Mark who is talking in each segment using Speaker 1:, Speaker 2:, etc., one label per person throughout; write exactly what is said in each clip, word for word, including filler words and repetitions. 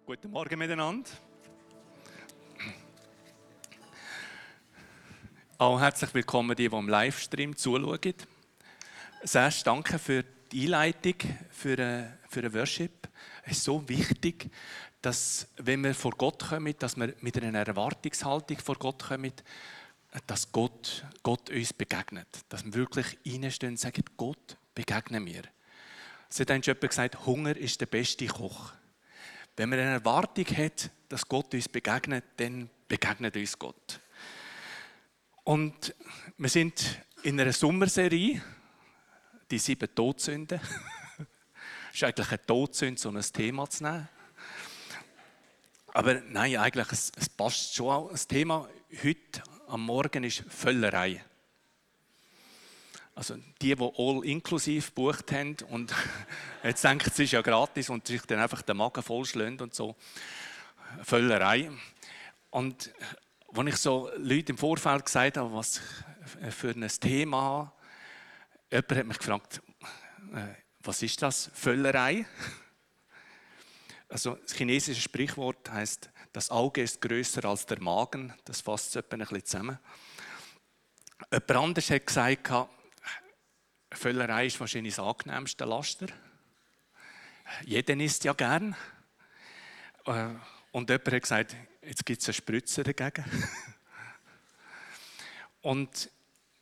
Speaker 1: Guten Morgen miteinander. Auch herzlich willkommen, die, die im Livestream zuschauen. Serge, danke für die Einleitung, für den für Worship. Es ist so wichtig, dass, wenn wir vor Gott kommen, dass wir mit einer Erwartungshaltung vor Gott kommen, dass Gott, Gott uns begegnet. Dass wir wirklich reinstehen und sagen, Gott, begegne mir. Es hat jemand gesagt, Hunger ist der beste Koch. Wenn man eine Erwartung hat, dass Gott uns begegnet, dann begegnet uns Gott. Und wir sind in einer Sommerserie, die sieben Todsünden. Es ist eigentlich eine Todsünde, so ein Thema zu nehmen. Aber nein, eigentlich, es, es passt schon auch. Das Thema heute am Morgen ist Völlerei. Also die, die all-inklusiv gebucht haben und jetzt denken, es ist ja gratis und sich dann einfach den Magen vollschlagen und so. Völlerei. Und als ich so Leute im Vorfeld gesagt habe, was für ein Thema habe, jemand hat mich gefragt, was ist das? Völlerei? Also das chinesische Sprichwort heisst, das Auge ist grösser als der Magen. Das fasst es etwa ein bisschen zusammen. Jemand anderes hat gesagt, Völlerei ist wahrscheinlich das angenehmste Laster. Jeder isst ja gern. Und jemand hat gesagt, jetzt gibt es eine Spritze dagegen. Und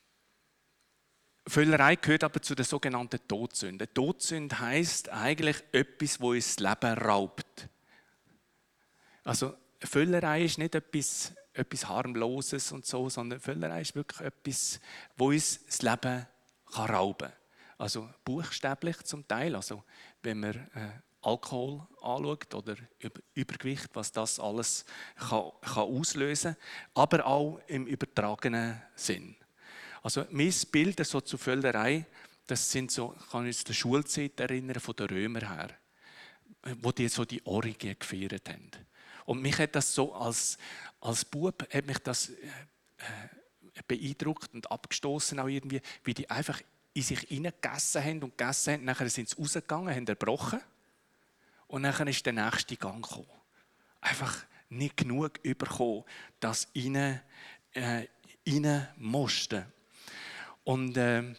Speaker 1: Völlerei gehört aber zu den sogenannten Todsünden. Todsünde heisst eigentlich etwas, das uns das Leben raubt. Also Völlerei ist nicht etwas, etwas Harmloses und so, sondern Völlerei ist wirklich etwas, das uns das Leben kann rauben. Also buchstäblich zum Teil. Also wenn man äh, Alkohol anschaut oder Über- Übergewicht, was das alles kann, kann auslösen kann, aber auch im übertragenen Sinn. Also mein Bild so zur Völlerei, das sind so, ich kann mich an die Schulzeit erinnern, von den Römern her, wo die so die Orgien gefeiert haben. Und mich hat das so als, als Bub hat mich das äh, beeindruckt und abgestoßen auch irgendwie, wie die einfach in sich hineingegessen haben und gegessen haben. Nachher sind sie rausgegangen, haben erbrochen und nachher ist der nächste Gang gekommen. Einfach nicht genug bekommen, dass ihnen äh, rein mussten. Und äh,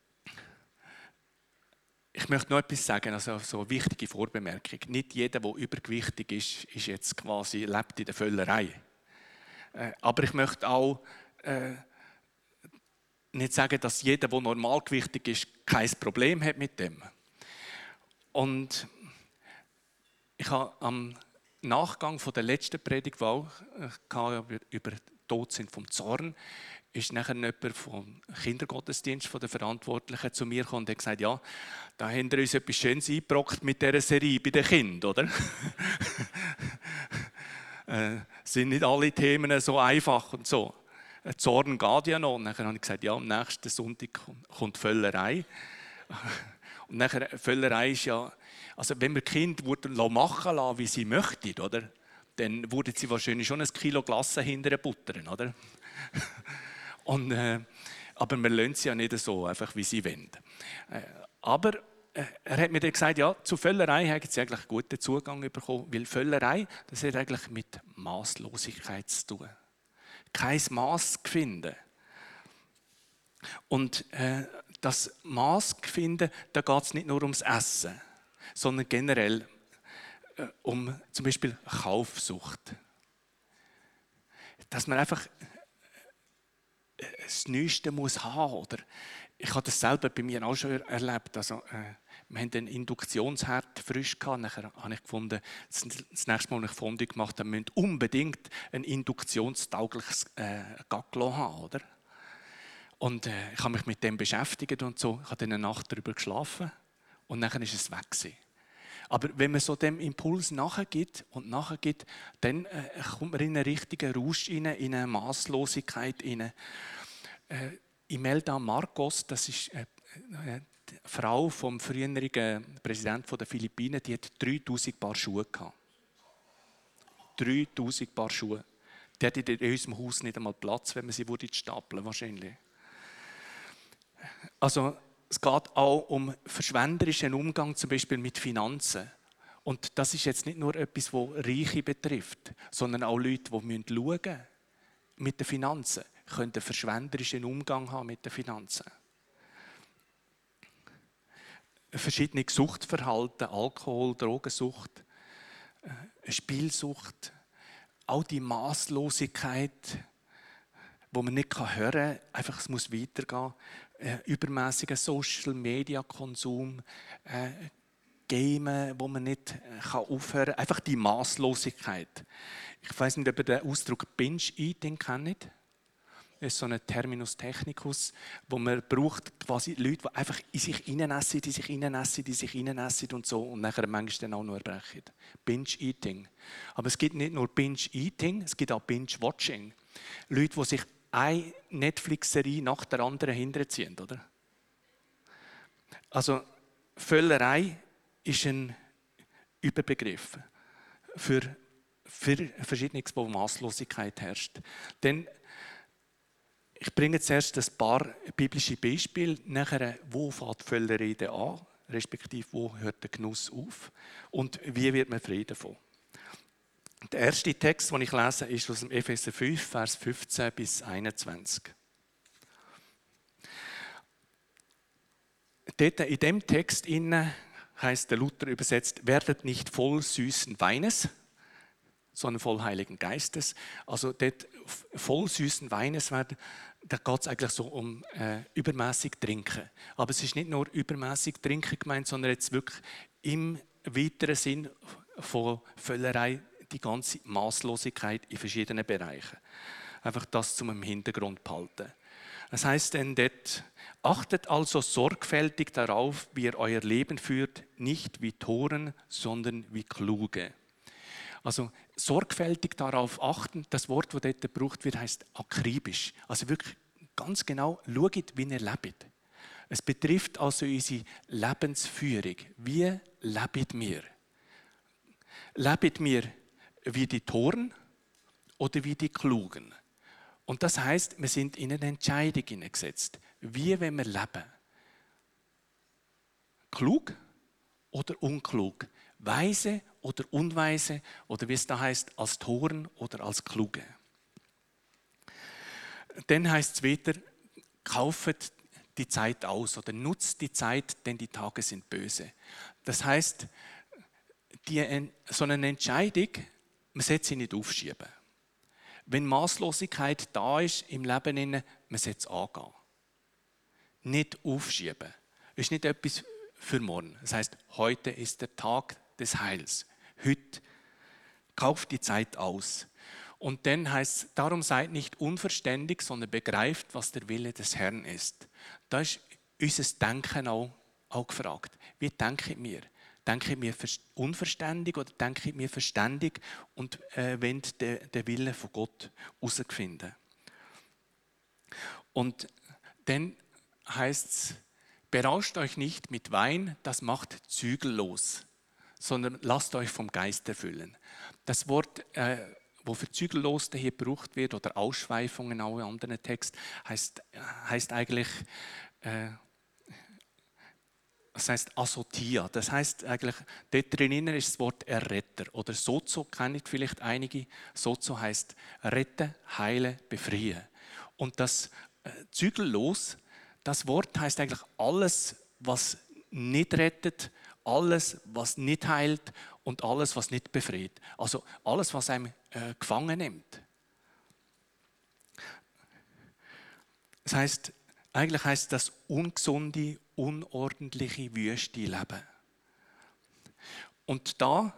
Speaker 1: ich möchte noch etwas sagen, also so eine wichtige Vorbemerkung. Nicht jeder, der übergewichtig ist, ist jetzt quasi, lebt in der Völlerei. Äh, aber ich möchte auch äh, nicht sagen, dass jeder, der normalgewichtig ist, kein Problem hat mit dem. Und ich habe am Nachgang von der letzten Predigt, die auch über, über Todsünde vom Zorn, ist nachher jemand vom Kindergottesdienst, von den Verantwortlichen, zu mir gekommen und hat gesagt, ja, da haben wir uns etwas Schönes eingebrockt mit dieser Serie bei den Kindern, oder? äh, sind nicht alle Themen so einfach und so. Zorn geht ja noch. Und dann habe ich gesagt, ja, am nächsten Sonntag kommt Völlerei. Und nachher, Völlerei ist ja, also wenn wir Kinder machen lassen, wie sie möchten, oder? Dann würden sie wahrscheinlich schon ein Kilo Glasse hinterher buttern, oder? Und, äh, aber wir lassen sie ja nicht so, einfach wie sie wollen. Äh, aber äh, er hat mir dann gesagt, ja, zu Völlerei haben sie eigentlich guten Zugang bekommen, weil Völlerei, das hat eigentlich mit Maßlosigkeit zu tun. Kein Maß finden. Und äh, das Maß finden, da geht es nicht nur ums Essen, sondern generell äh, um zum Beispiel Kaufsucht. Dass man einfach das Neueste muss haben, oder? Ich habe das selber bei mir auch schon erlebt. Also, äh, wir hatten einen Induktionsherd frisch gehabt. Nachher habe ich gefunden, das, das nächste Mal, wenn ich Fondue gemacht habe, müssen unbedingt ein induktionstaugliches äh, Gaglo haben, oder? Und äh, ich habe mich mit dem beschäftigt und so. Ich habe dann eine Nacht darüber geschlafen und dann ist es weg gewesen. Aber wenn man so dem Impuls nachgeht und nachgeht, dann äh, kommt man in einen richtigen Rausch rein, in eine Maßlosigkeit rein. Äh, Imelda Marcos, das ist äh, äh, die Frau vom früheren Präsidenten der Philippinen, die hat dreitausend Paar Schuhe gehabt. dreitausend Paar Schuhe. Die hat in unserem Haus nicht einmal Platz, wenn man sie würde stapeln wahrscheinlich. Also es geht auch um verschwenderischen Umgang, zum Beispiel mit Finanzen. Und das ist jetzt nicht nur etwas, das Reiche betrifft, sondern auch Leute, die schauen müssen mit den Finanzen, können einen verschwenderischen Umgang haben mit den Finanzen. Verschiedene Suchtverhalten, Alkohol, Drogensucht, Spielsucht, auch die Maßlosigkeit, wo man nicht hören kann, einfach es muss weitergehen, äh, übermäßiger Social-Media-Konsum, äh, Gamen, wo man nicht äh, kann aufhören kann, einfach die Maßlosigkeit. Ich weiß nicht, ob ihr den Ausdruck Binge-Eating kennt. Das ist so ein Terminus technicus, wo man braucht quasi Leute, die einfach in sich hineinessen, die sich hineinessen, die sich hineinessen und so und nachher manchmal dann auch nur erbrechen. Binge-Eating. Aber es gibt nicht nur Binge-Eating, es gibt auch Binge-Watching. Leute, die sich eine Netflix-Serie nach der anderen hinterziehen, oder? Also Völlerei ist ein Überbegriff für, für Verschiedenes, wo Maßlosigkeit herrscht. Denn ich bringe zuerst ein paar biblische Beispiele, nachher, wo fängt die Völlerei an, respektive wo hört der Genuss auf und wie wird man frei davon. Der erste Text, den ich lese, ist aus dem Epheser fünf, Vers fünfzehn bis einundzwanzig. Dort in diesem Text heißt der Luther übersetzt, werdet nicht voll süßen Weines, sondern voll Heiligen Geistes. Also dort voll süßen Weines werden, da geht es eigentlich so um äh, übermäßig Trinken. Aber es ist nicht nur übermäßig Trinken gemeint, sondern jetzt wirklich im weiteren Sinn von Völlerei die ganze Maßlosigkeit in verschiedenen Bereichen. Einfach das zum im Hintergrund behalten. Das heißt dann dort, achtet also sorgfältig darauf, wie ihr euer Leben führt, nicht wie Toren, sondern wie Kluge. Also sorgfältig darauf achten, das Wort, das dort gebraucht wird, heißt akribisch. Also wirklich ganz genau schaut, wie ihr lebt. Es betrifft also unsere Lebensführung. Wie lebt wir? Lebt wir wie die Toren oder wie die Klugen? Und das heißt, wir sind in eine Entscheidung hineingesetzt. Wie wollen wir leben? Klug oder unklug? Weise oder unweise? Oder wie es da heißt, als Toren oder als Kluge? Dann heißt es weiter, kauft die Zeit aus oder nutzt die Zeit, denn die Tage sind böse. Das heißt, die, so eine Entscheidung, man sollte sie nicht aufschieben. Wenn Maßlosigkeit da ist im Leben, man sollte es angehen. Nicht aufschieben. Das ist nicht etwas für morgen. Das heißt, heute ist der Tag des Heils. Heute kauft die Zeit aus. Und dann heißt es, darum seid nicht unverständig, sondern begreift, was der Wille des Herrn ist. Da ist unser Denken auch, auch gefragt. Wie denken wir? Denke ich mir unverständig oder denke ich mir verständig und äh, wollen den, den Willen von Gott herausfinden. Und dann heißt es, berauscht euch nicht mit Wein, das macht zügellos, sondern lasst euch vom Geist erfüllen. Das Wort, äh, wo für zügellos hier gebraucht wird, oder Ausschweifungen auch in anderen Texten, heißt, heißt eigentlich... Äh, Das heißt Asotia. Das heißt eigentlich, dort drinnen ist das Wort Erretter. Oder Sozo kennen vielleicht einige. Sozo heißt retten, heilen, befreien. Und das äh, zügellos, das Wort heißt eigentlich alles, was nicht rettet, alles, was nicht heilt und alles, was nicht befreit. Also alles, was einem äh, gefangen nimmt. Das heißt, eigentlich heißt das ungesunde, unordentliche, wüste Leben. Und da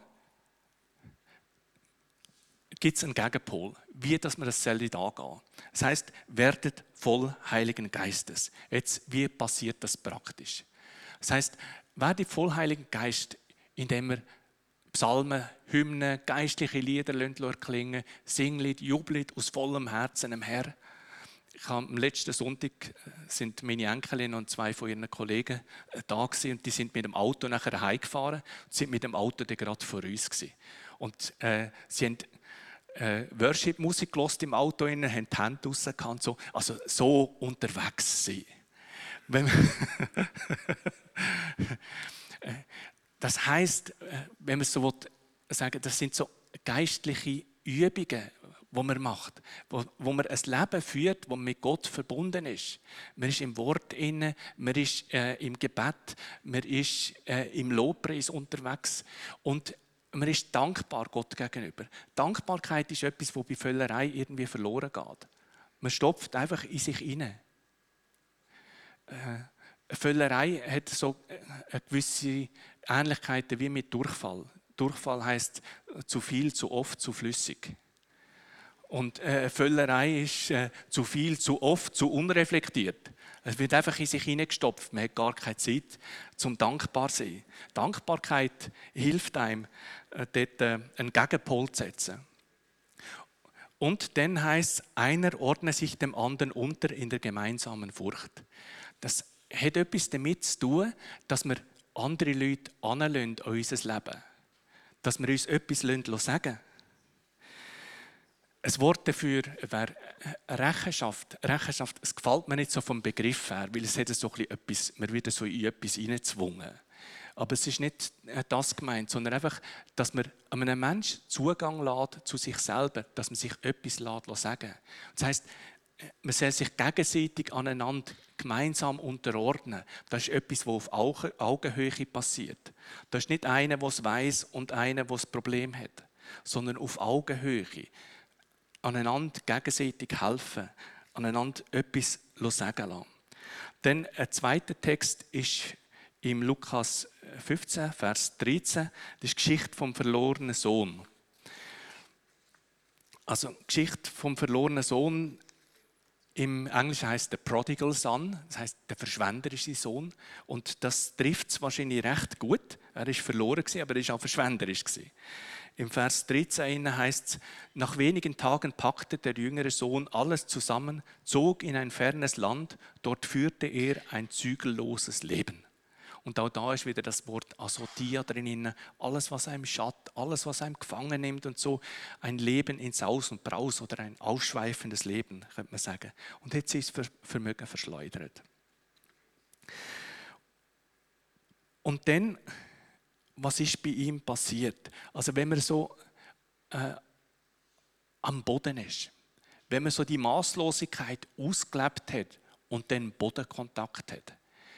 Speaker 1: gibt es einen Gegenpol, wie dass man das soll angehen. Das heißt, werdet voll Heiligen Geistes. Jetzt, wie passiert das praktisch? Das heißt, werdet voll Heiligen Geist, indem wir Psalmen, Hymnen, geistliche Lieder erklingen, Singlied, Jubelt aus vollem Herzen dem Herrn. Ich habe, am letzten Sonntag sind meine Enkelin und zwei von ihren Kollegen da gewesen, und die sind mit dem Auto nachher heimgefahren und sind mit dem Auto dann gerade vor uns gewesen. Und äh, sie haben äh, Worship-Musik gehört im Auto, haben die Hände rausgehauen, so, also so unterwegs sein. Wenn Das heisst, wenn man so will, sagen, das sind so geistliche Übungen, die man macht, wo, wo man ein Leben führt, das mit Gott verbunden ist. Man ist im Wort inne, man ist äh, im Gebet, man ist äh, im Lobpreis unterwegs und man ist dankbar Gott gegenüber. Dankbarkeit ist etwas, das bei Völlerei irgendwie verloren geht. Man stopft einfach in sich hinein. Äh, Völlerei hat so eine gewisse Ähnlichkeiten wie mit Durchfall. Durchfall heisst zu viel, zu oft, zu flüssig. Und äh, Völlerei ist äh, zu viel, zu oft, zu unreflektiert. Es wird einfach in sich hineingestopft. Man hat gar keine Zeit zum dankbar zu sein. Dankbarkeit hilft einem, äh, dort äh, einen Gegenpol zu setzen. Und dann heisst es, einer ordne sich dem anderen unter in der gemeinsamen Furcht. Das hat etwas damit zu tun, dass wir andere Leute anlassen an unser Leben. Dass wir uns etwas sagen lassen. Ein Wort dafür wäre Rechenschaft. Rechenschaft, es gefällt mir nicht so vom Begriff her, weil es hat so etwas, man wird so in etwas hineingezwungen. Aber es ist nicht das gemeint, sondern einfach, dass man einem Menschen Zugang lässt zu sich selber, dass man sich etwas lässt sagen. Das heisst, man soll sich gegenseitig aneinander gemeinsam unterordnen. Das ist etwas, was auf Augenhöhe passiert. Das ist nicht einer, der es weiss und einer, der das Problem hat, sondern auf Augenhöhe. Aneinander gegenseitig helfen, aneinander etwas sagen lassen. Dann ein zweiter Text ist im Lukas fünfzehn, Vers dreizehn, das ist die Geschichte vom verlorenen Sohn. Also die Geschichte vom verlorenen Sohn im Englischen heisst der Prodigal Son, das heisst der verschwenderische Sohn. Und das trifft es wahrscheinlich recht gut. Er war verloren, aber er war auch verschwenderisch. Im Vers dreizehn heißt es, nach wenigen Tagen packte der jüngere Sohn alles zusammen, zog in ein fernes Land, dort führte er ein zügelloses Leben. Und auch da ist wieder das Wort Asotia drin, alles was einem schadet, alles was einem gefangen nimmt und so, ein Leben in Saus und Braus oder ein ausschweifendes Leben, könnte man sagen. Und jetzt ist das Vermögen verschleudert. Und dann, was ist bei ihm passiert? Also wenn man so äh, am Boden ist, wenn man so die Maßlosigkeit ausgelebt hat und dann Bodenkontakt hat.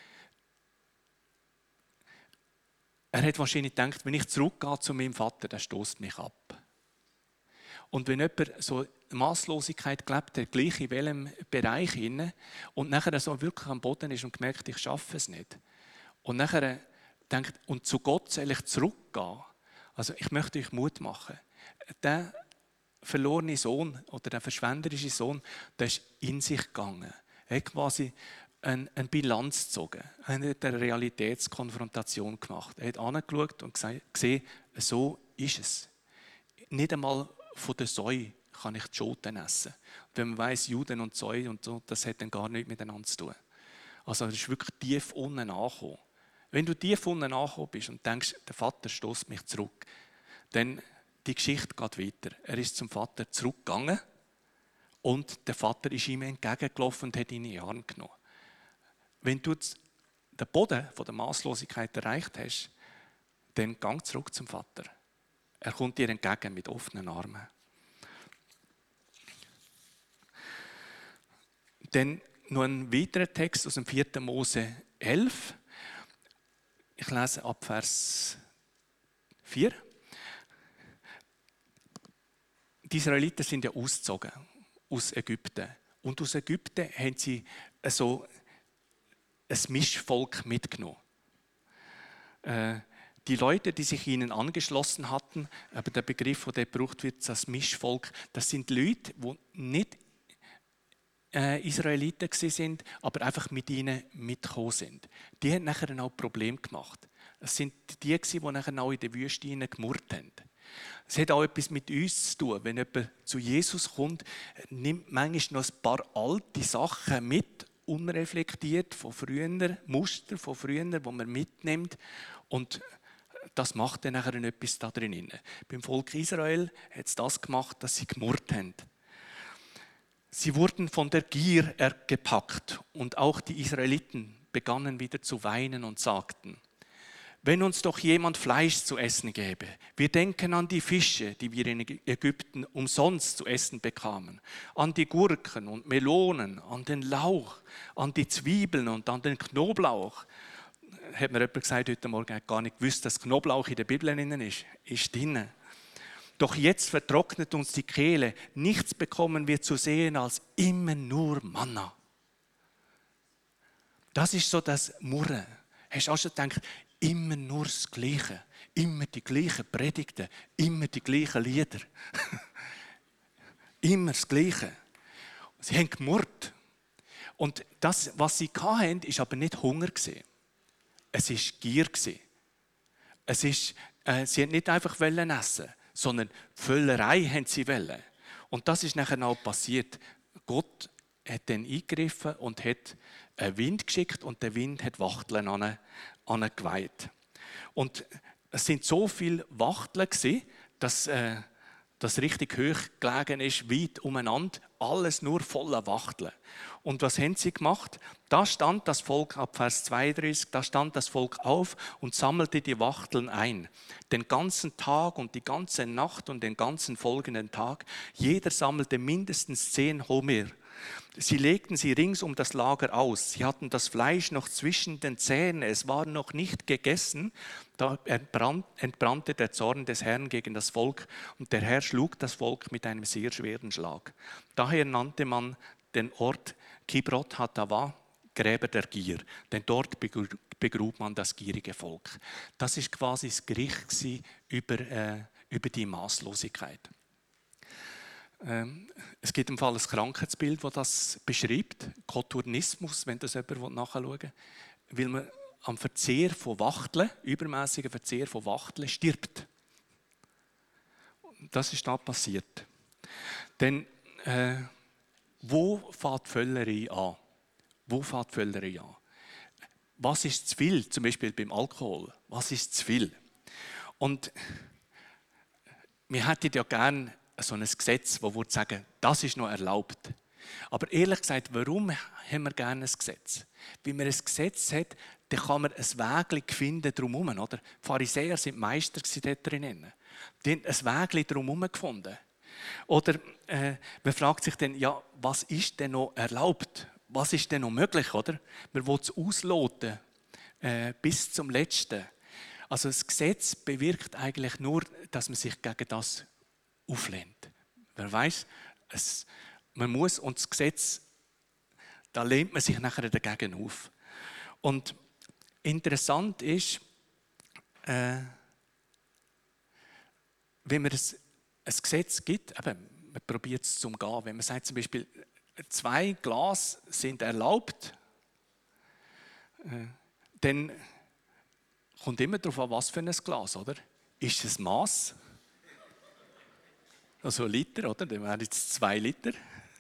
Speaker 1: Er hat wahrscheinlich gedacht, wenn ich zurückgehe zu meinem Vater, der stößt mich ab. Und wenn jemand so Maßlosigkeit gelebt hat, gleich in welchem Bereich inne und nachher so wirklich am Boden ist und gemerkt, ich schaffe es nicht. Und nachher denkt, und zu Gott soll ich zurückgehen. Also ich möchte euch Mut machen. Der verlorene Sohn oder der verschwenderische Sohn, der ist in sich gegangen. Er hat quasi eine, eine Bilanz gezogen. Er hat eine Realitätskonfrontation gemacht. Er hat angeschaut und gesehen, so ist es. Nicht einmal von der Säue kann ich die Schoten essen. Wenn man weiss, Juden und Säue und so, das hat dann gar nichts miteinander zu tun. Also er ist wirklich tief unten angekommen. Wenn du tief unten angekommen bist und denkst, der Vater stößt mich zurück, dann die Geschichte geht weiter. Er ist zum Vater zurückgegangen und der Vater ist ihm entgegengelaufen und hat ihn in den Arm genommen. Wenn du den Boden von der Maßlosigkeit erreicht hast, dann gang zurück zum Vater. Er kommt dir entgegen mit offenen Armen. Dann noch ein weiterer Text aus dem vierten Mose elf. Ich lese ab Vers vier. Die Israeliten sind ja ausgezogen aus Ägypten. Und aus Ägypten haben sie so ein Mischvolk mitgenommen. Die Leute, die sich ihnen angeschlossen hatten, aber der Begriff, der gebraucht wird, das Mischvolk, das sind Leute, die nicht Israeliten sind, aber einfach mit ihnen mitgekommen sind. Die haben nachher auch Probleme gemacht. Das sind die, die nachher auch in der Wüste gemurrt haben. Es hat auch etwas mit uns zu tun. Wenn jemand zu Jesus kommt, nimmt manchmal noch ein paar alte Sachen mit, unreflektiert von früher, Muster von früher, die man mitnimmt. Und das macht dann nachher etwas da drin. Beim Volk Israel hat es das gemacht, dass sie gemurrt haben. Sie wurden von der Gier gepackt und auch die Israeliten begannen wieder zu weinen und sagten, wenn uns doch jemand Fleisch zu essen gäbe. Wir denken an die Fische, die wir in Ägypten umsonst zu essen bekamen, an die Gurken und Melonen, an den Lauch, an die Zwiebeln und an den Knoblauch. Hat mir jemand gesagt heute Morgen, hat gar nicht gewusst, dass Knoblauch in der Bibel drin ist. Ist drin. Doch jetzt vertrocknet uns die Kehle. Nichts bekommen wir zu sehen als immer nur Manna. Das ist so das Murren. Hast du auch schon gedacht, immer nur das Gleiche, immer die gleichen Predigten, immer die gleichen Lieder. Immer das Gleiche. Sie haben gemurrt. Und das, was sie hatten, war aber nicht Hunger. Es war Gier. Es ist, äh, sie wollten nicht einfach essen, sondern Völlerei haben sie wollen. Und das ist nachher auch passiert. Gott hat dann eingegriffen und hat einen Wind geschickt und der Wind hat Wachteln an angeweiht. Und es sind so viele Wachteln gewesen, dass äh, das richtig hoch gelegen ist, weit umeinander, alles nur voller Wachteln. Und was haben sie gemacht? Da stand das Volk, ab Vers zweiunddreißig, da stand das Volk auf und sammelte die Wachteln ein. Den ganzen Tag und die ganze Nacht und den ganzen folgenden Tag. Jeder sammelte mindestens zehn Homer. Sie legten sie rings um das Lager aus. Sie hatten das Fleisch noch zwischen den Zähnen. Es war noch nicht gegessen. Da entbrannte der Zorn des Herrn gegen das Volk. Und der Herr schlug das Volk mit einem sehr schweren Schlag. Daher nannte man den Ort Kibrot Hatava, Gräber der Gier. Denn dort begrub man das gierige Volk. Das ist quasi das Gericht über, äh, über die Maßlosigkeit. Es gibt im Fall ein Krankheitsbild, das das beschreibt. Koturnismus, wenn das jemand nachschauen will. Weil man am Verzehr von Wachteln, übermäßigen Verzehr von Wachteln, stirbt. Das ist da passiert. Denn äh, wo fängt die Völlerei an? Wo fängt die Völlerei an? Was ist zu viel? Zum Beispiel beim Alkohol. Was ist zu viel? Und wir hätten ja gerne so ein Gesetz, das würde sagen, das ist noch erlaubt. Aber ehrlich gesagt, warum haben wir gerne ein Gesetz? Wenn man ein Gesetz hat, dann kann man ein Wägchen finden drumherum. Oder? Die Pharisäer waren Meister dort drinnen. Die haben ein Wägchen drumherum gefunden. Oder äh, man fragt sich dann, ja, was ist denn noch erlaubt? Was ist denn noch möglich? Oder? Man will es ausloten, äh, bis zum Letzten. Also das Gesetz bewirkt eigentlich nur, dass man sich gegen das auflehnt. Wer weiß, es, man muss und das Gesetz, da lehnt man sich nachher dagegen auf. Und interessant ist, äh, wenn man es ein Gesetz gibt, eben, man probiert es zu umgehen. Wenn man sagt zum Beispiel, zwei Glas sind erlaubt, äh, dann kommt immer darauf an, was für ein Glas, oder? Ist es Maß? Also Liter, oder? Dann wären jetzt zwei Liter.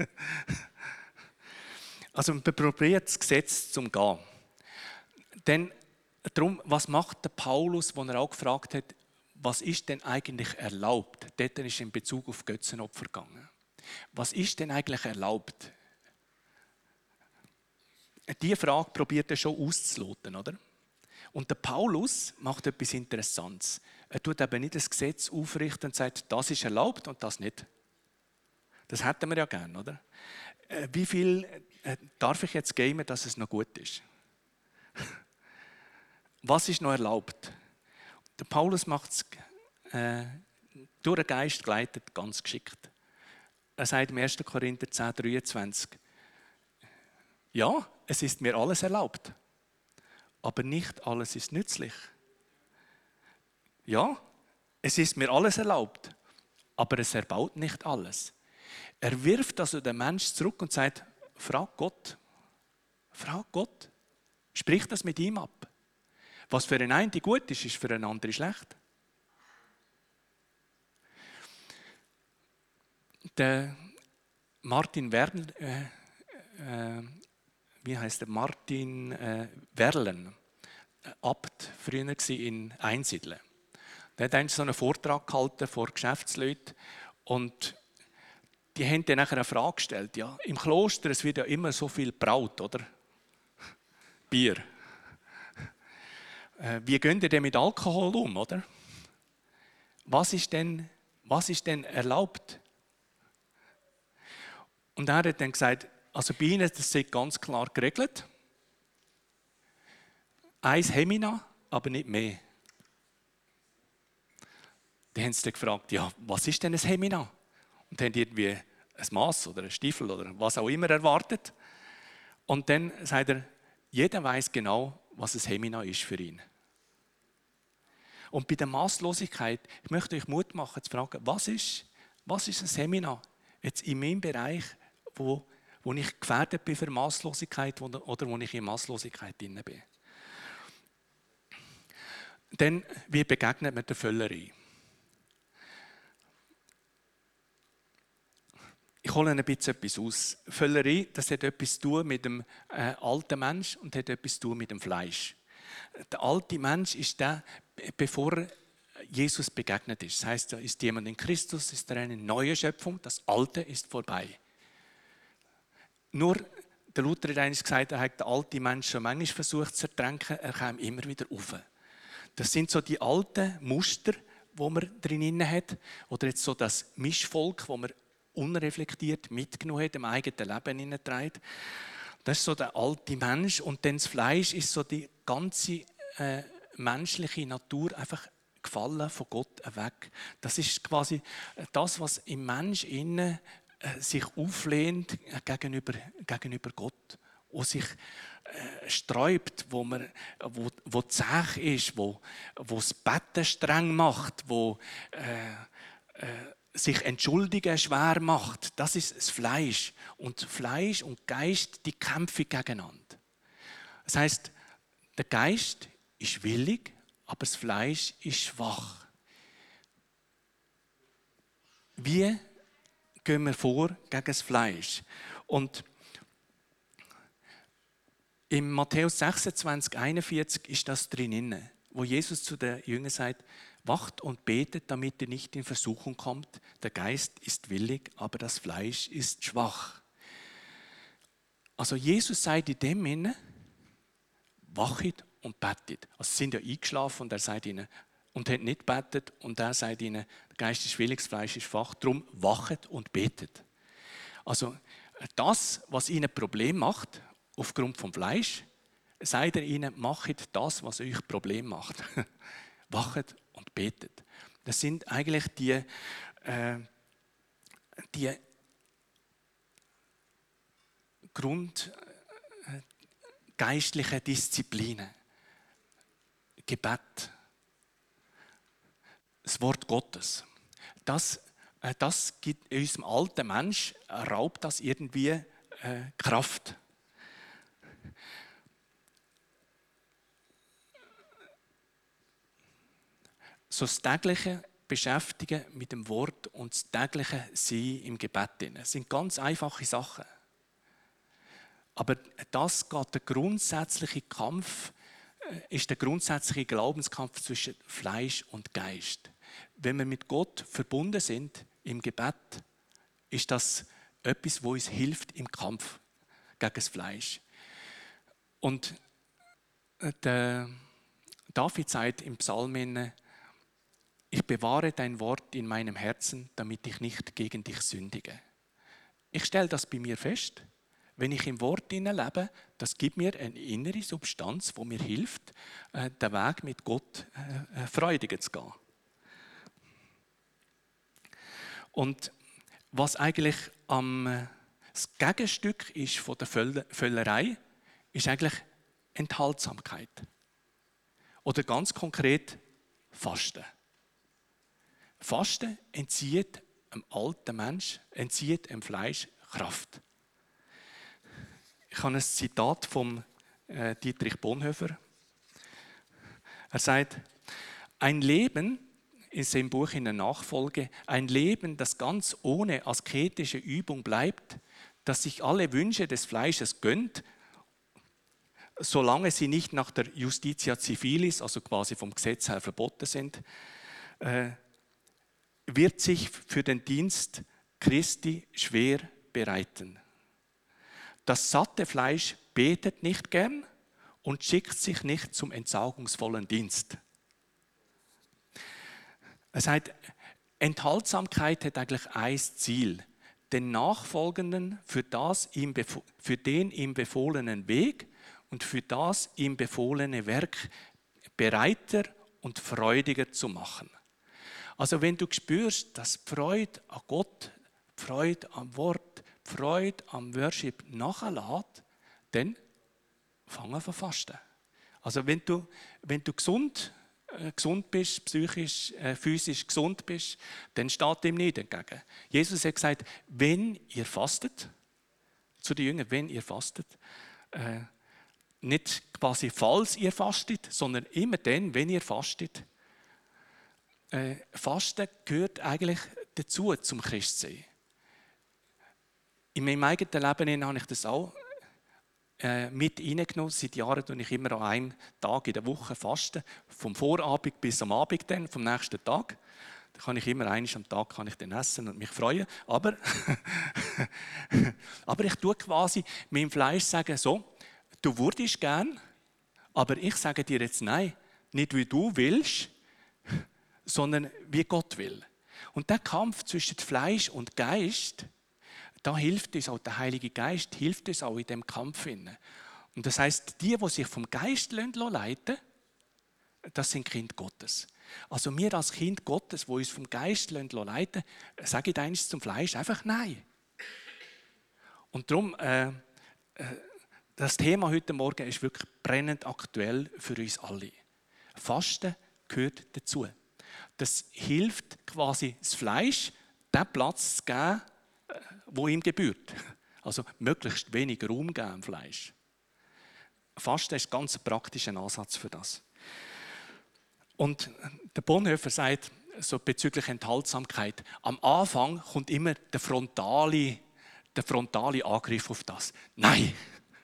Speaker 1: Also man probiert das Gesetz zu umgehen. Denn darum, was macht der Paulus, wo er auch gefragt hat, was ist denn eigentlich erlaubt? Dort ist in Bezug auf Götzenopfer gegangen. Was ist denn eigentlich erlaubt? Diese Frage probiert er schon auszuloten, oder? Und der Paulus macht etwas Interessantes. Er tut eben nicht das Gesetz aufrichten und sagt, das ist erlaubt und das nicht. Das hätten wir ja gerne, oder? Wie viel darf ich jetzt geben, dass es noch gut ist? Was ist noch erlaubt? Der Paulus macht es äh, durch den Geist geleitet, ganz geschickt. Er sagt im ersten Korinther zehn dreiundzwanzig, ja, es ist mir alles erlaubt, aber nicht alles ist nützlich. Ja, es ist mir alles erlaubt, aber es erbaut nicht alles. Er wirft also den Menschen zurück und sagt, frag Gott, frag Gott, sprich das mit ihm ab. Was für einen einen gut ist, ist für einen anderen schlecht. Der Martin Werl, äh, äh, wie heißt der? Martin äh, Werlen, Abt, früher in Einsiedeln. Der hat eigentlich so einen Vortrag gehalten vor Geschäftsleuten und die haben dann nachher eine Frage gestellt. Ja, im Kloster es wird ja immer so viel braut, oder? Bier. äh, wie geht ihr denn mit Alkohol um, oder? Was ist denn, was ist denn erlaubt? Und er hat dann gesagt, also bei ihnen, das ist ganz klar geregelt. Eins Hemina, aber nicht mehr. Dann haben sie dann gefragt, ja, was ist denn ein Hemina? Und haben irgendwie ein Maß oder ein Stiefel oder was auch immer erwartet. Und dann sagt er, jeder weiß genau, was ein Hemina ist für ihn. Und bei der Maßlosigkeit, ich möchte euch Mut machen zu fragen, was ist, was ist ein Hemina jetzt in meinem Bereich, wo, wo ich gefährdet bin für Maßlosigkeit oder wo ich in Maßlosigkeit drin bin. Dann, wie begegnet man der Völlerei? Ich hole ein bisschen etwas aus. Völlerei, das hat etwas zu tun mit dem äh, alten Mensch und hat etwas zu tun mit dem Fleisch. Der alte Mensch ist der, bevor Jesus begegnet ist. Das heißt, ist jemand in Christus, ist er eine neue Schöpfung, das Alte ist vorbei. Nur, der Luther hat einmal gesagt, er hat den alten Mensch schon manchmal versucht zu ertränken, er kam immer wieder rauf. Das sind so die alten Muster, die man drin hat, oder jetzt so das Mischvolk, das man unreflektiert mitgenommen hat, im eigenen Leben hineingetragen. Das ist so der alte Mensch und dann das Fleisch ist so die ganze äh, menschliche Natur einfach gefallen von Gott weg. Das ist quasi das, was im Mensch innen äh, sich auflehnt gegenüber, gegenüber Gott, wo sich äh, sträubt, wo man, wo, wo zäh ist, wo, wo das Betten streng macht, wo äh, äh, sich entschuldigen schwer macht. Das ist das Fleisch. Und Fleisch und Geist, die kämpfen gegeneinander. Das heißt, der Geist ist willig, aber das Fleisch ist schwach. Wie gehen wir vor gegen das Fleisch? Und im Matthäus sechsundzwanzig, einundvierzig ist das drin, wo Jesus zu den Jüngern sagt, wacht und betet, damit ihr nicht in Versuchung kommt. Der Geist ist willig, aber das Fleisch ist schwach. Also Jesus sagt in dem Sinne, wachet und betet. Also sie sind ja eingeschlafen und er sagt ihnen, und hat nicht betet und er sagt ihnen, der Geist ist willig, das Fleisch ist schwach, darum wachet und betet. Also das, was ihnen ein Problem macht, aufgrund vom Fleisch, sagt er ihnen, machet das, was euch Problem macht. Wachet und betet. Das sind eigentlich die, äh, die grundgeistlichen äh, Disziplinen. Gebet, das Wort Gottes. Das, äh, das gibt unserem alten Mensch, raubt das irgendwie äh, Kraft. So das tägliche Beschäftigen mit dem Wort und das tägliche Sein im Gebet. Das sind ganz einfache Sachen. Aber das geht der grundsätzliche Kampf, ist der grundsätzliche Glaubenskampf zwischen Fleisch und Geist. Wenn wir mit Gott verbunden sind im Gebet, ist das etwas, wo uns hilft im Kampf gegen das Fleisch. Und der David sagt im Psalm, ich bewahre dein Wort in meinem Herzen, damit ich nicht gegen dich sündige. Ich stelle das bei mir fest. Wenn ich im Wort lebe, das gibt mir eine innere Substanz, die mir hilft, den Weg mit Gott freudiger zu gehen. Und was eigentlich am, das Gegenstück ist von der Völlerei, ist eigentlich Enthaltsamkeit. Oder ganz konkret Fasten. Fasten entzieht dem alten Mensch, entzieht dem Fleisch Kraft. Ich habe ein Zitat von äh, Dietrich Bonhoeffer. Er sagt, ein Leben, in seinem Buch in der Nachfolge, ein Leben, das ganz ohne asketische Übung bleibt, das sich alle Wünsche des Fleisches gönnt, solange sie nicht nach der Justitia Civilis, also quasi vom Gesetz her verboten sind, äh, wird sich für den Dienst Christi schwer bereiten. Das satte Fleisch betet nicht gern und schickt sich nicht zum entsaugungsvollen Dienst. Er sagt, Enthaltsamkeit hat eigentlich ein Ziel, den Nachfolgenden für, das ihm für den ihm befohlenen Weg und für das ihm befohlene Werk bereiter und freudiger zu machen. Also wenn du spürst, dass Freude an Gott, Freude am Wort, Freude am Worship nachlässt, dann fang an zu fasten. Also wenn du, wenn du gesund, äh, gesund bist, psychisch, äh, physisch gesund bist, dann steht dem nicht entgegen. Jesus hat gesagt, wenn ihr fastet, zu den Jüngern, wenn ihr fastet, äh, nicht quasi falls ihr fastet, sondern immer dann, wenn ihr fastet. Äh, Fasten gehört eigentlich dazu, zum Christsein. In meinem eigenen Leben habe ich das auch äh, mit reingenommen. Seit Jahren tue ich immer an einem Tag in der Woche fasten, vom Vorabend bis am Abend, dann, vom nächsten Tag. Da kann ich immer einmal am Tag kann ich dann essen und mich freuen. Aber, aber ich tue quasi meinem Fleisch sagen, so, du würdest gern, aber ich sage dir jetzt nein, nicht wie du willst, sondern wie Gott will. Und der Kampf zwischen Fleisch und Geist, da hilft uns auch der Heilige Geist, hilft uns auch in diesem Kampf. Und das heisst, die, die sich vom Geist leiten lassen, das sind Kinder Gottes. Also wir als Kind Gottes, die uns vom Geist leiten lassen, sagen eins zum Fleisch einfach nein. Und darum, äh, äh, das Thema heute Morgen ist wirklich brennend aktuell für uns alle. Fasten gehört dazu. Das hilft quasi das Fleisch, den Platz zu geben, wo ihm gebührt. Also möglichst wenig Raum geben im Fleisch. Fasten ist ganz ein praktischer Ansatz für das. Und der Bonhoeffer sagt, so bezüglich Enthaltsamkeit, am Anfang kommt immer der frontale, der frontale Angriff auf das. Nein,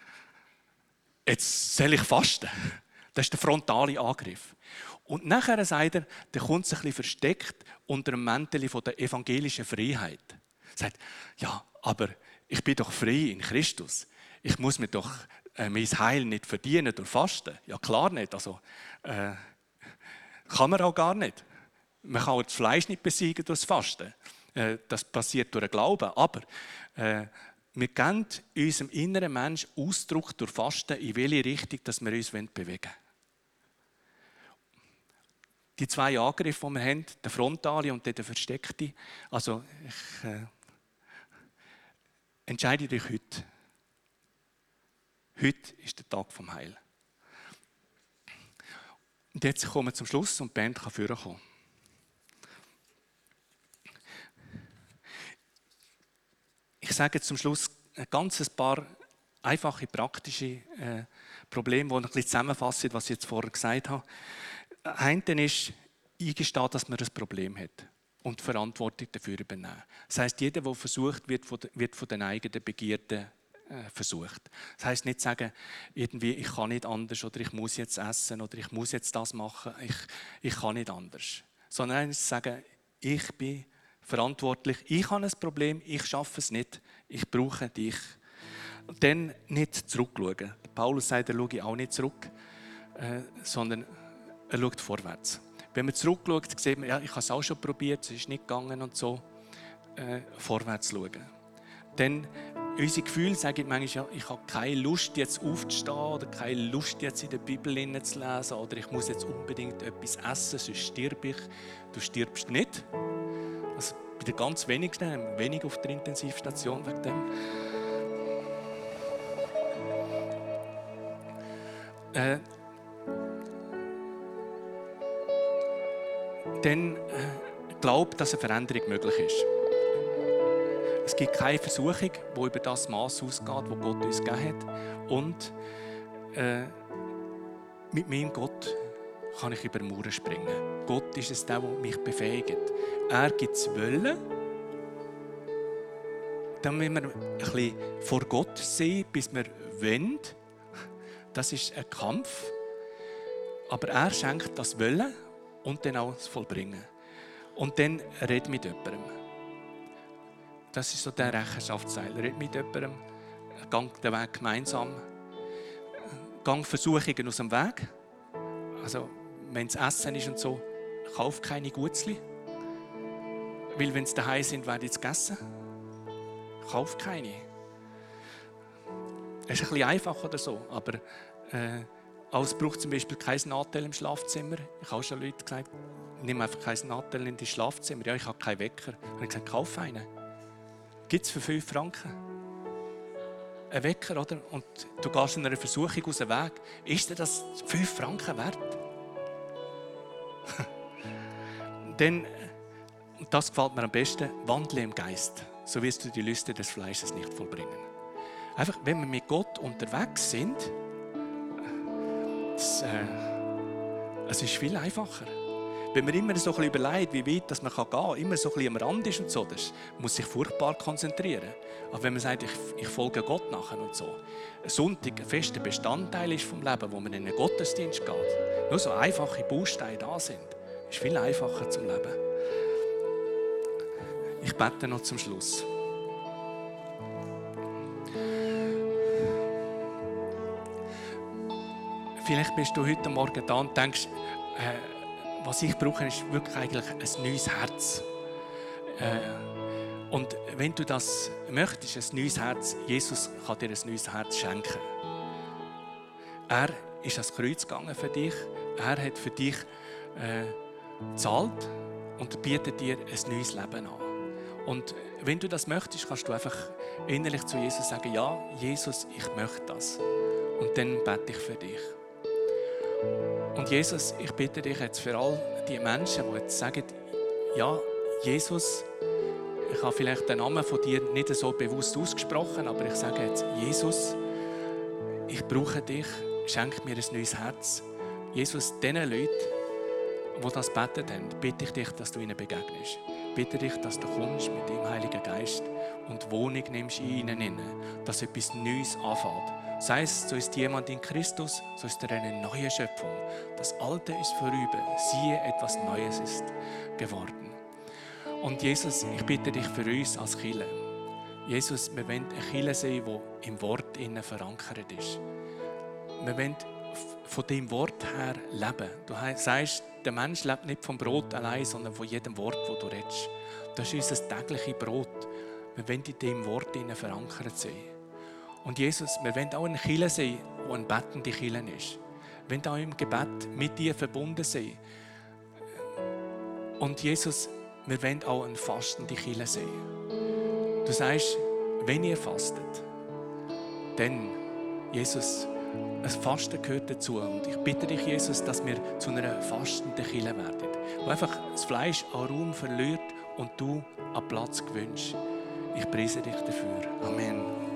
Speaker 1: jetzt soll ich fasten. Das ist der frontale Angriff. Und nachher sagt er, der kommt sich ein bisschen versteckt unter dem Mäntel von der evangelischen Freiheit. Er sagt, ja, aber ich bin doch frei in Christus. Ich muss mir doch äh, mein Heil nicht verdienen durch Fasten. Ja, klar nicht. Also, äh, kann man auch gar nicht. Man kann auch das Fleisch nicht besiegen durch das Fasten. Äh, das passiert durch den Glauben. Aber äh, wir geben unserem inneren Mensch Ausdruck durch Fasten, in welche Richtung dass wir uns bewegen wollen. Die zwei Angriffe, die wir haben, der frontale und der versteckte, also ich äh, entscheide dich heute. Heute ist der Tag vom Heil. Und jetzt kommen wir zum Schluss und die Band kann vorkommen. Ich sage zum Schluss ein ganz paar einfache, praktische äh, Probleme, die ein bisschen zusammenfassen, was ich jetzt vorher gesagt habe. Eine ist, eingestehen, dass man ein Problem hat und die Verantwortung dafür übernehmen. Das heisst, jeder, der versucht wird, wird von den eigenen Begierden äh, versucht. Das heisst nicht sagen, irgendwie, ich kann nicht anders oder ich muss jetzt essen oder ich muss jetzt das machen, ich, ich kann nicht anders. Sondern sagen, ich bin verantwortlich, ich habe ein Problem, ich schaffe es nicht, ich brauche dich. Und dann nicht zurückschauen. Paulus sagt, er schaue auch nicht zurück, äh, sondern er schaut vorwärts. Wenn man zurückschaut, sieht man, ja, ich habe es auch schon probiert, es ist nicht gegangen und so. Äh, vorwärts schauen. Dann, unsere Gefühle sagen manchmal, ja, ich habe keine Lust, jetzt aufzustehen oder keine Lust, jetzt in der Bibel zu lesen oder ich muss jetzt unbedingt etwas essen, sonst stirbe ich. Du stirbst nicht. Also bei den ganz wenigsten, wenig auf der Intensivstation wegen dem. Äh, dann äh, glaub, dass eine Veränderung möglich ist. Es gibt keine Versuchung, die über das Maß ausgeht, das Gott uns gegeben hat. Und äh, mit meinem Gott kann ich über Mauern springen. Gott ist es, der, der mich befähigt. Er gibt es Wollen. Dann müssen wir ein bisschen vor Gott sehen, bis wir wollen. Das ist ein Kampf. Aber er schenkt das Wollen und dann auch das Vollbringen. Und dann red mit jemandem. Das ist so der Rechenschaftsteil. Red mit jemandem, gang den Weg gemeinsam. Gang Versuchungen aus dem Weg. Also, wenn es Essen ist und so, kauf keine Gutzli. Weil wenn sie daheim sind, werden sie gegessen. Kauf keine. Es ist ein bisschen einfach oder so, aber äh, es braucht zum Beispiel kein Nattel im Schlafzimmer. Ich habe schon Leute gesagt, nimm einfach kein Nattel in dein Schlafzimmer. Ja, ich habe keinen Wecker. Und ich habe gesagt, kauf einen. Gibt es für fünf Franken. Ein Wecker, oder? Und du gehst in einer Versuchung aus dem Weg. Ist dir das fünf Franken wert? Dann, und das gefällt mir am besten, wandle im Geist. So wirst du die Lüste des Fleisches nicht vollbringen. Einfach, wenn wir mit Gott unterwegs sind, es, äh, es ist viel einfacher. Wenn man immer so ein bisschen überlegt, wie weit dass man gehen kann, immer so ein bisschen am Rand ist und so, das muss sich furchtbar konzentrieren. Aber wenn man sagt, ich, ich folge Gott nachher und so, ein Sonntag ein fester Bestandteil ist vom Leben, wo man in einen Gottesdienst geht, nur so einfache Bausteine da sind, ist viel einfacher zum Leben. Ich bete noch zum Schluss. Vielleicht bist du heute Morgen da und denkst, äh, was ich brauche, ist wirklich eigentlich ein neues Herz. Äh, und wenn du das möchtest, ein neues Herz, Jesus kann dir ein neues Herz schenken. Er ist ans Kreuz gegangen für dich. Er hat für dich äh, gezahlt und bietet dir ein neues Leben an. Und wenn du das möchtest, kannst du einfach innerlich zu Jesus sagen, ja, Jesus, ich möchte das. Und dann bete ich für dich. Und Jesus, ich bitte dich jetzt für all die Menschen, die jetzt sagen, ja, Jesus, ich habe vielleicht den Namen von dir nicht so bewusst ausgesprochen, aber ich sage jetzt, Jesus, ich brauche dich, schenk mir ein neues Herz. Jesus, diesen Leuten, die das betet haben, bitte ich dich, dass du ihnen begegnest. Bitte dich, dass du kommst mit dem Heiligen Geist und Wohnung nimmst in ihnen, dass etwas Neues anfängt. Sei es, so ist jemand in Christus, so ist er eine neue Schöpfung. Das Alte ist vorüber, siehe, etwas Neues ist geworden. Und Jesus, ich bitte dich für uns als Kirche. Jesus, wir wollen eine Kirche sein, die im Wort innen verankert ist. Wir wollen von dem Wort her leben. Du sagst, der Mensch lebt nicht vom Brot allein, sondern von jedem Wort, das du redest. Das ist unser tägliches Brot. Wir wollen in dem Wort innen verankert sein. Und Jesus, wir wollen auch eine Kirche sein, die eine bettende Kirche ist. Wir wollen auch im Gebet mit dir verbunden sein. Und Jesus, wir wollen auch eine fastende Kirche sein. Du sagst, wenn ihr fastet, dann, Jesus, ein Fasten gehört dazu. Und ich bitte dich, Jesus, dass wir zu einer fastenden Kirche werden. Wo einfach das Fleisch an Raum verliert und du an Platz gewünscht. Ich preise dich dafür. Amen.